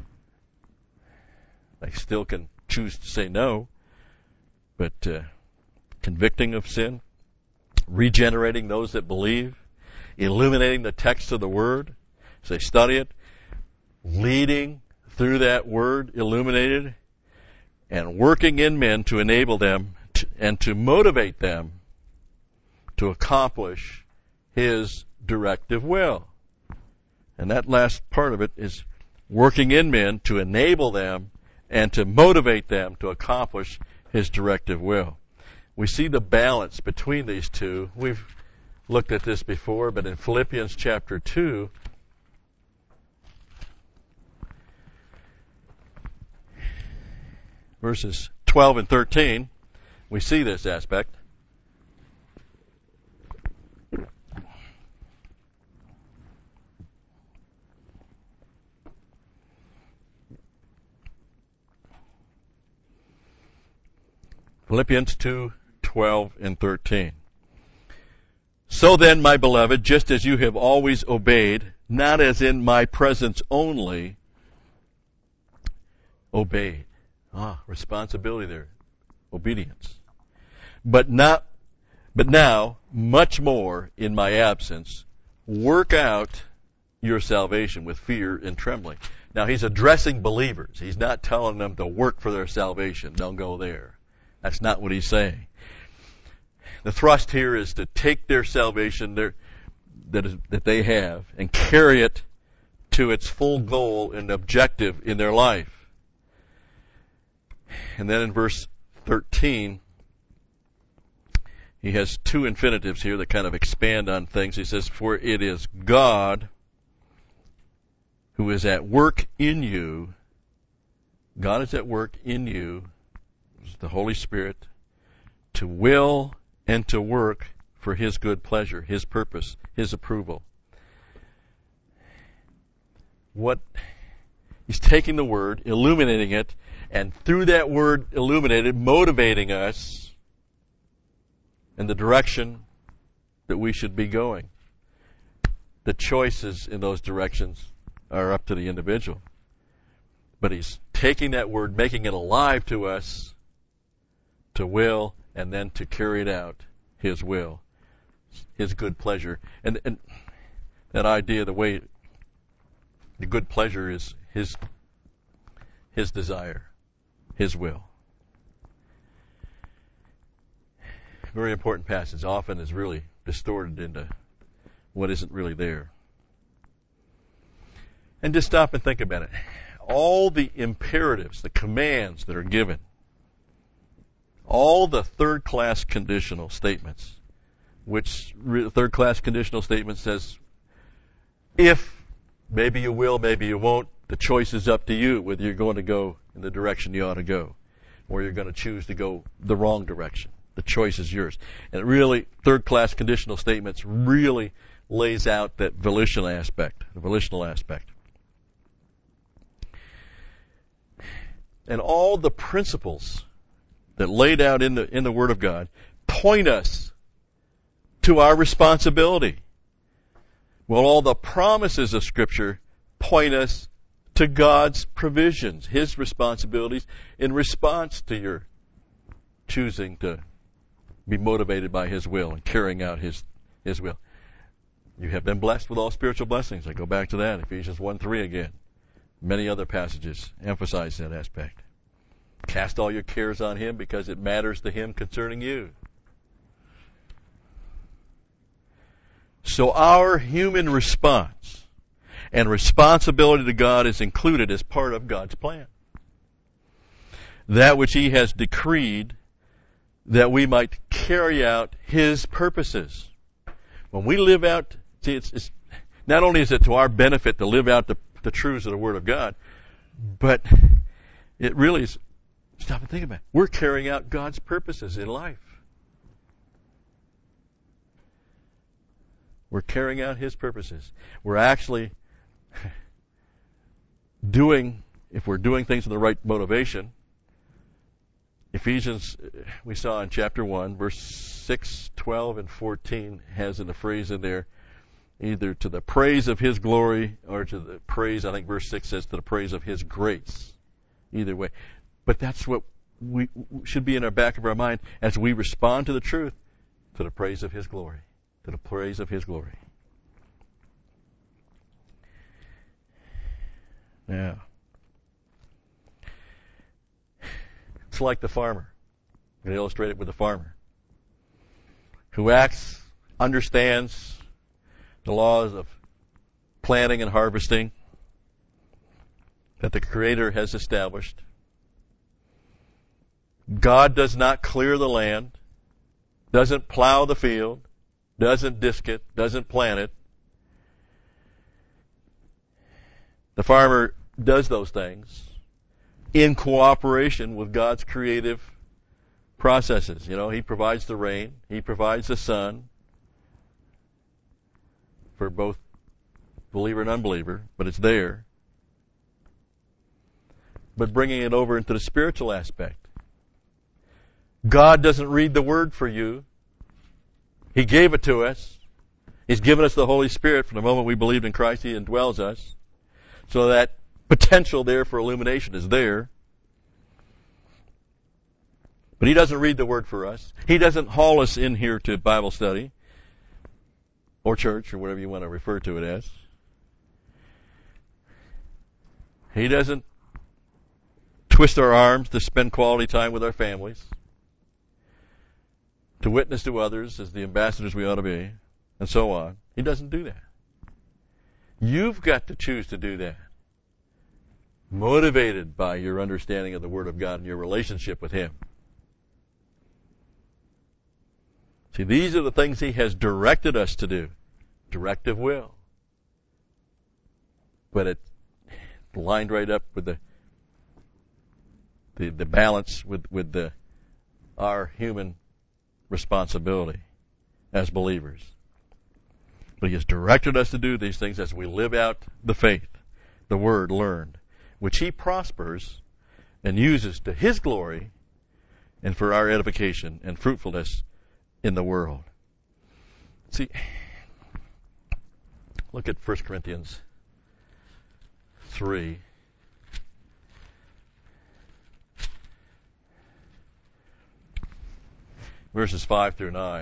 They still can choose to say no, but uh, convicting of sin, regenerating those that believe, illuminating the text of the Word as they study it, leading through that Word illuminated, and working in men to enable them to, and to motivate them to accomplish His directive will. And that last part of it is working in men to enable them and to motivate them to accomplish His directive will. We see the balance between these two. We've looked at this before, but in Philippians chapter two, verses twelve and thirteen, we see this aspect. Philippians two, twelve and thirteen. So then, my beloved, just as you have always obeyed, not as in my presence only, obeyed. Ah, responsibility there. Obedience. But not, but now, much more in my absence, work out your salvation with fear and trembling. Now he's addressing believers. He's not telling them to work for their salvation. Don't go there. That's not what he's saying. The thrust here is to take their salvation their, that, is, that they have and carry it to its full goal and objective in their life. And then in verse thirteen, he has two infinitives here that kind of expand on things. He says, for it is God who is at work in you. God is at work in you, the Holy Spirit, to will and to work for His good pleasure, His purpose, His approval. What He's taking the Word, illuminating it, and through that Word illuminated, motivating us in the direction that we should be going. The choices in those directions are up to the individual. But He's taking that Word, making it alive to us, to will, and then to carry it out, His will, His good pleasure. And, and that idea, the way the good pleasure is His, His desire, His will. Very important passage. Often is really distorted into what isn't really there. And just stop and think about it. All the imperatives, the commands that are given, all the third-class conditional statements, which re- third-class conditional statement says, if, maybe you will, maybe you won't, the choice is up to you whether you're going to go in the direction you ought to go, or you're going to choose to go the wrong direction. The choice is yours. And it really, third-class conditional statements really lays out that volitional aspect, the volitional aspect. And all the principles that laid out in the in the Word of God point us to our responsibility. Well, all the promises of Scripture point us to God's provisions, His responsibilities in response to your choosing to be motivated by His will and carrying out His His will. You have been blessed with all spiritual blessings. I go back to that, Ephesians one three again. Many other passages emphasize that aspect. Cast all your cares on Him because it matters to Him concerning you. So our human response and responsibility to God is included as part of God's plan. That which He has decreed that we might carry out His purposes. When we live out, see, it's, it's not only is it to our benefit to live out the, the truths of the Word of God, but it really is, stop and think about it, we're carrying out God's purposes in life. We're carrying out His purposes. We're actually doing, if we're doing things with the right motivation, Ephesians, we saw in chapter one, verse six, twelve, and fourteen has in a phrase in there, either to the praise of His glory or to the praise, I think verse six says, to the praise of His grace. Either way. But that's what we should be in our back of our mind as we respond to the truth, to the praise of His glory. To the praise of His glory. Yeah. It's like the farmer. I'm going to illustrate it with the farmer who acts, understands the laws of planting and harvesting that the Creator has established. God does not clear the land, doesn't plow the field, doesn't disc it, doesn't plant it. The farmer does those things in cooperation with God's creative processes. You know, He provides the rain, He provides the sun for both believer and unbeliever, but it's there. But bringing it over into the spiritual aspect. God doesn't read the Word for you. He gave it to us. He's given us the Holy Spirit from the moment we believed in Christ. He indwells us. So that potential there for illumination is there. But He doesn't read the Word for us. He doesn't haul us in here to Bible study or church or whatever you want to refer to it as. He doesn't twist our arms to spend quality time with our families, to witness to others as the ambassadors we ought to be, and so on. He doesn't do that. You've got to choose to do that, motivated by your understanding of the Word of God and your relationship with Him. See, these are the things He has directed us to do. Directive will. But it's lined right up with the the, the balance with, with the our human responsibility as believers. But He has directed us to do these things as we live out the faith, the Word learned, which He prospers and uses to His glory and for our edification and fruitfulness in the world. See, look at First Corinthians three. Verses five through nine.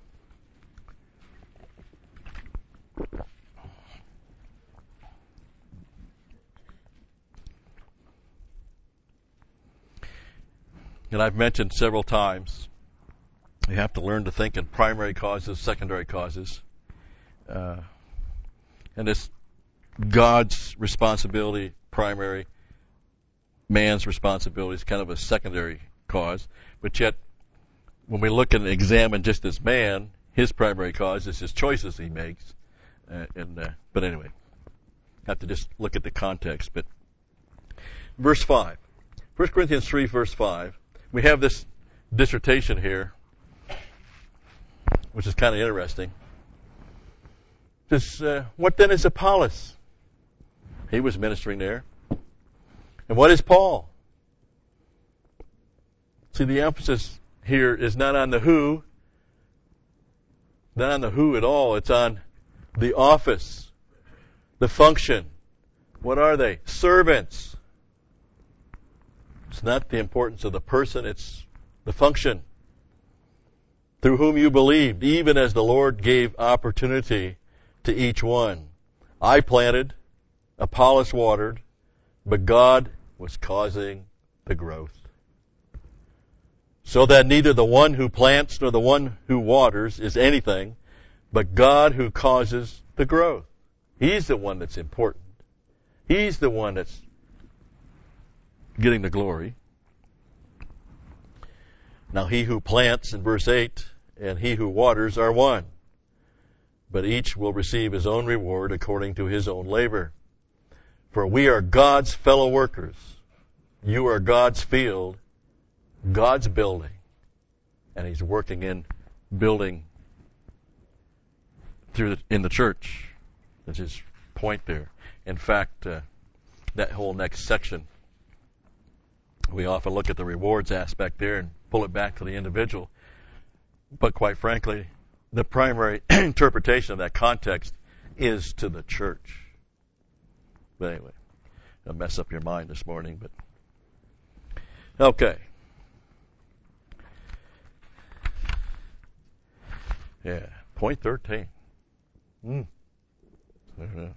And I've mentioned several times, you have to learn to think in primary causes, secondary causes. Uh, and it's God's responsibility, primary. Man's responsibility is kind of a secondary cause. But yet, when we look and examine just as man, his primary cause is his choices he makes. Uh, and uh, But anyway, have to just look at the context. But verse five. First Corinthians three, verse five. We have this dissertation here, which is kind of interesting. It says, uh, what then is Apollos? He was ministering there. And what is Paul? See, the emphasis here is not on the who, not on the who at all. It's on the office, the function. What are they? Servants. It's not the importance of the person, it's the function. Through whom you believed, even as the Lord gave opportunity to each one. I planted, Apollos watered, but God was causing the growth. So that neither the one who plants nor the one who waters is anything, but God who causes the growth. He's the one that's important. He's the one that's getting the glory. Now he who plants, in verse eight, and he who waters are one. But each will receive his own reward according to his own labor. For we are God's fellow workers. You are God's field, God's building. And He's working in building through the, in the church. That's His point there. In fact, uh, that whole next section, we often look at the rewards aspect there and pull it back to the individual. But quite frankly, the primary interpretation of that context is to the church. But anyway, I'll mess up your mind this morning. But okay. Yeah, point thirteen. Hmm. Uh-huh.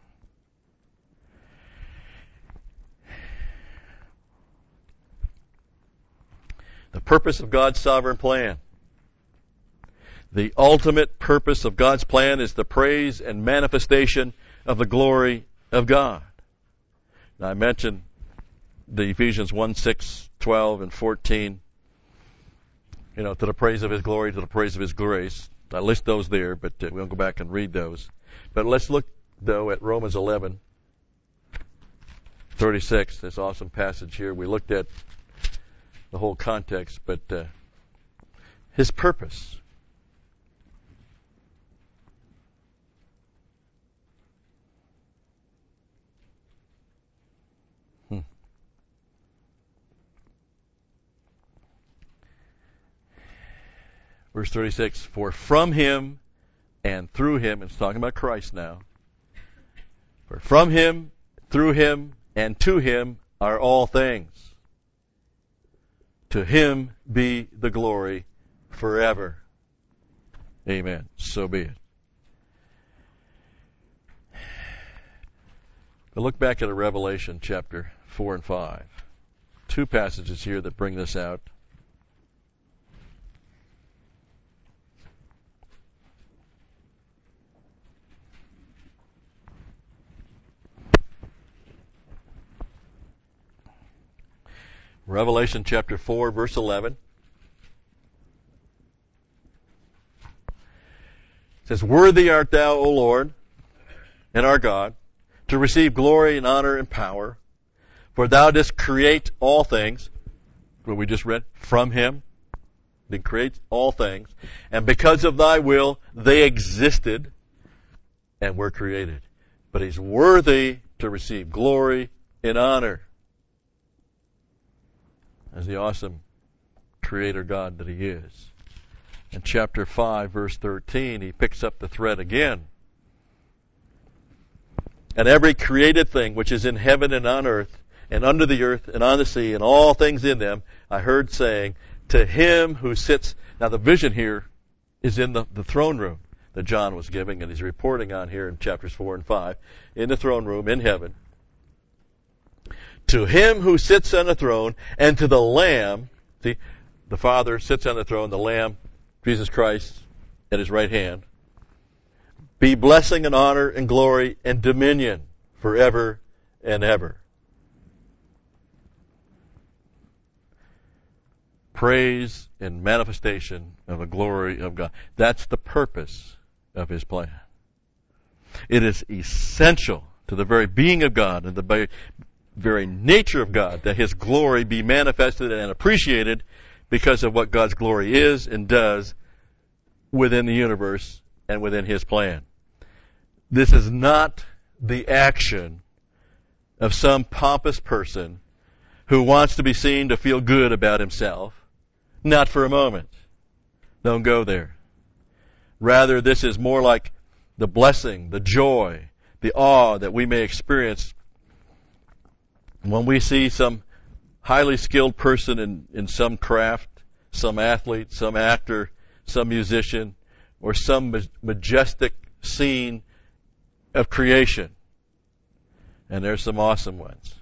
The purpose of God's sovereign plan. The ultimate purpose of God's plan is the praise and manifestation of the glory of God. Now, I mentioned the Ephesians one, six, twelve, and fourteen. You know, to the praise of His glory, to the praise of His grace. I list those there, but uh, we won't go back and read those. But let's look, though, at Romans eleven, thirty-six. This awesome passage here. We looked at the whole context, but uh, His purpose. Hmm. Verse thirty-six, for from Him and through him, it's talking about Christ now. For from him, through him, and to him are all things. To him be the glory forever. Amen. So be it. But look back at Revelation chapter four and five. Two passages here that bring this out. Revelation chapter four, verse eleven. It says, "Worthy art thou, O Lord, and our God, to receive glory and honor and power, for thou didst create all things," what we just read, from him, did create all things, "and because of thy will they existed and were created. But he's worthy to receive glory and honor." As the awesome creator God that he is. In chapter five, verse thirteen, he picks up the thread again. "And every created thing which is in heaven and on earth, and under the earth and on the sea, and all things in them, I heard saying, to him who sits..." Now the vision here is in the, the throne room that John was giving, and he's reporting on here in chapters four and five, in the throne room in heaven. "To him who sits on the throne, and to the Lamb," see, the Father sits on the throne, the Lamb, Jesus Christ, at his right hand, "be blessing and honor and glory and dominion forever and ever." Praise and manifestation of the glory of God. That's the purpose of his plan. It is essential to the very being of God and the very nature of God that his glory be manifested and appreciated because of what God's glory is and does within the universe and within his plan. This is not the action of some pompous person who wants to be seen to feel good about himself. Not for a moment. Don't go there. Rather, this is more like the blessing, the joy, the awe that we may experience when we see some highly skilled person in, in some craft, some athlete, some actor, some musician, or some majestic scene of creation. And there's some awesome ones.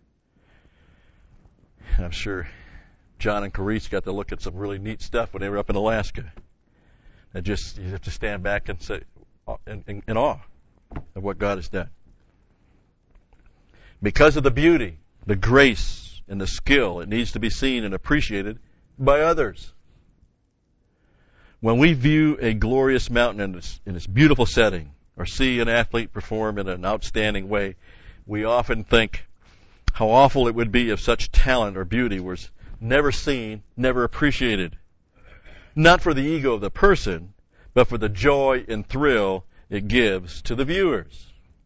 I'm sure John and Carice got to look at some really neat stuff when they were up in Alaska. And just, you have to stand back and say, in, in, in awe of what God has done. Because of the beauty, the grace, and the skill, it needs to be seen and appreciated by others. When we view a glorious mountain in its, in its beautiful setting, or see an athlete perform in an outstanding way, we often think how awful it would be if such talent or beauty was never seen, never appreciated. Not for the ego of the person, but for the joy and thrill it gives to the viewers.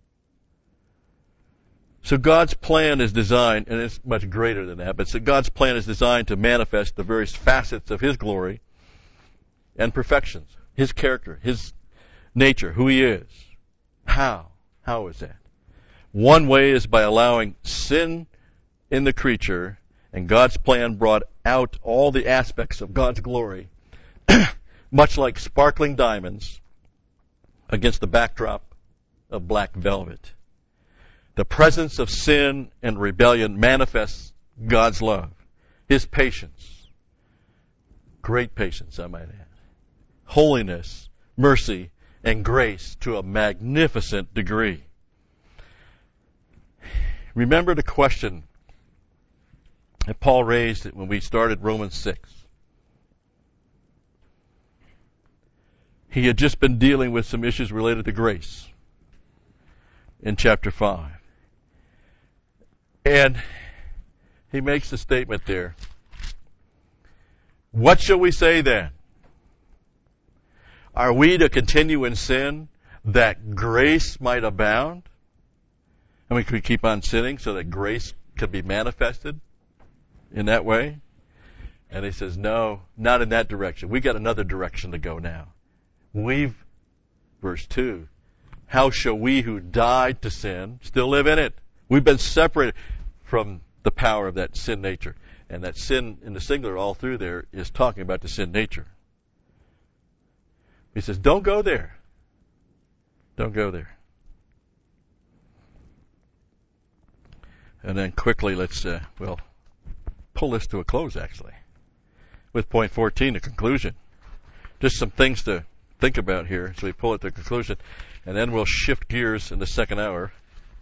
So God's plan is designed, and it's much greater than that, but so God's plan is designed to manifest the various facets of his glory and perfections, his character, his nature, who he is. How? How is that? One way is by allowing sin in the creature, and God's plan brought out all the aspects of God's glory, much like sparkling diamonds against the backdrop of black velvet. The presence of sin and rebellion manifests God's love, his patience, great patience, I might add, holiness, mercy, and grace to a magnificent degree. Remember the question that Paul raised when we started Romans six. He had just been dealing with some issues related to grace in chapter five. And he makes a statement there. What shall we say then? Are we to continue in sin that grace might abound? I mean, can we keep on sinning so that grace could be manifested in that way? And he says, no, not in that direction. We got another direction to go now. We've verse two, how shall we who died to sin still live in it? We've been separated from the power of that sin nature. And that sin in the singular all through there is talking about the sin nature. He says, don't go there. Don't go there. And then quickly let's, uh, well, pull this to a close actually. With point fourteen, the conclusion. Just some things to think about here as we pull it to conclusion. And then we'll shift gears in the second hour.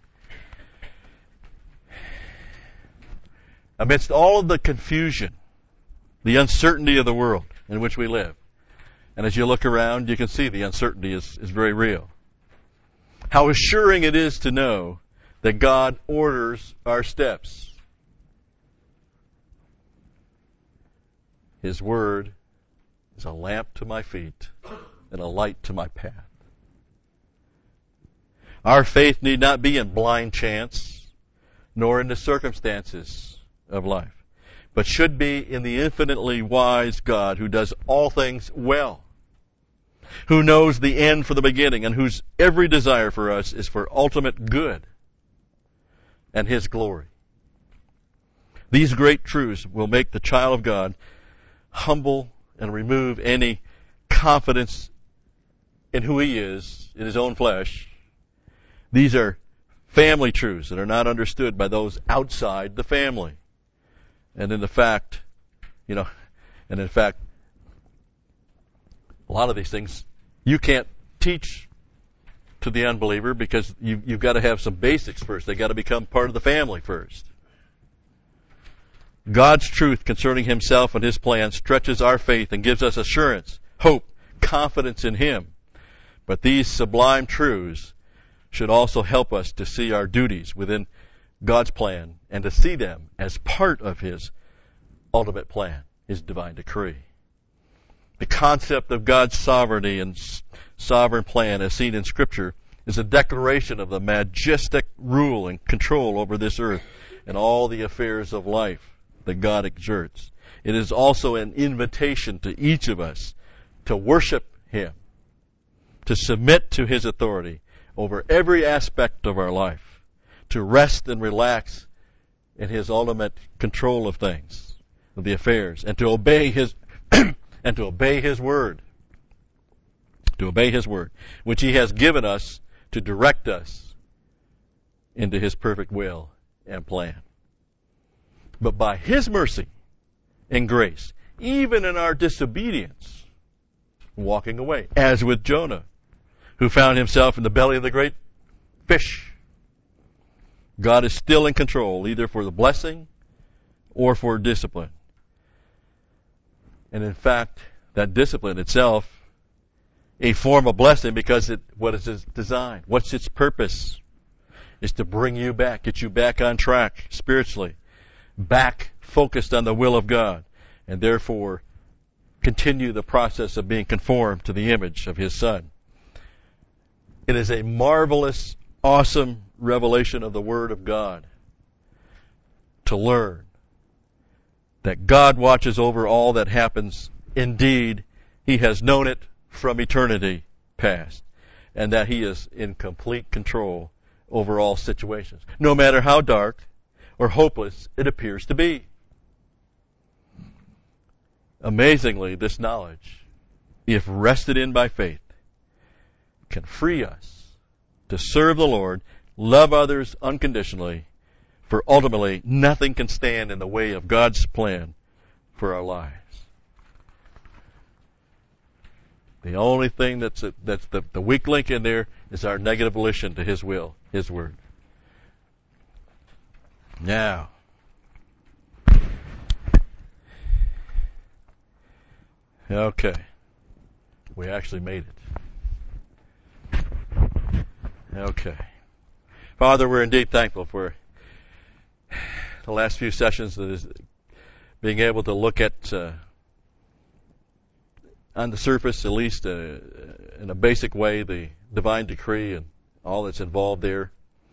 Amidst all of the confusion, the uncertainty of the world in which we live, and as you look around, you can see the uncertainty is, is very real. How assuring it is to know that God orders our steps. His word is a lamp to my feet and a light to my path. Our faith need not be in blind chance, nor in the circumstances of life, but should be in the infinitely wise God who does all things well, who knows the end from the beginning, and whose every desire for us is for ultimate good and His glory. These great truths will make the child of God humble and remove any confidence in who he is, in his own flesh. These are family truths that are not understood by those outside the family. And in the fact, you know, and in fact, a lot of these things you can't teach to the unbeliever because you, you've got to have some basics first. They've got to become part of the family first. God's truth concerning Himself and His plan stretches our faith and gives us assurance, hope, confidence in Him. But these sublime truths should also help us to see our duties within God's plan and to see them as part of His ultimate plan, His divine decree. The concept of God's sovereignty and sovereign plan as seen in Scripture is a declaration of the majestic rule and control over this earth and all the affairs of life that God exerts. It is also an invitation to each of us to worship Him, to submit to His authority over every aspect of our life, to rest and relax in His ultimate control of things, of the affairs, and to obey His and to obey His word, to obey His word, which He has given us to direct us into His perfect will and plan. But by His mercy and grace, even in our disobedience, walking away, as with Jonah, who found himself in the belly of the great fish, God is still in control, either for the blessing or for discipline. And in fact, that discipline itself, a form of blessing because it, what is its design? What's its purpose? Is to bring you back, get you back on track spiritually, back focused on the will of God, and therefore continue the process of being conformed to the image of His Son. It is a marvelous, awesome revelation of the Word of God to learn that God watches over all that happens. Indeed, He has known it from eternity past, and that He is in complete control over all situations, no matter how dark or hopeless it appears to be. Amazingly, this knowledge, if rested in by faith, can free us to serve the Lord, love others unconditionally, for ultimately nothing can stand in the way of God's plan for our lives. The only thing that's a, that's the, the weak link in there is our negative volition to His will, His word. Now, okay, we actually made it. Okay. Father, we're indeed thankful for the last few sessions that is being able to look at, uh, on the surface at least, uh, in a basic way, the divine decree and all that's involved there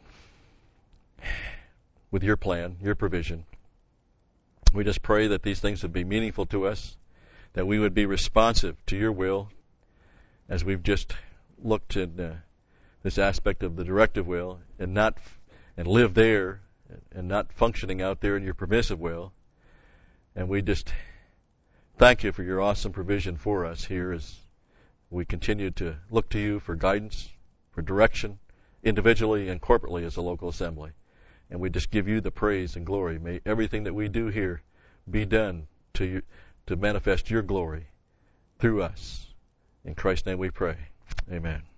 with your plan, your provision. We just pray that these things would be meaningful to us, that we would be responsive to your will as we've just looked at uh, this aspect of the directive will and not and live there and not functioning out there in your permissive will. And we just thank you for your awesome provision for us here as we continue to look to you for guidance, for direction, individually and corporately as a local assembly. And we just give you the praise and glory. May everything that we do here be done to you, to manifest your glory through us. In Christ's name we pray. Amen.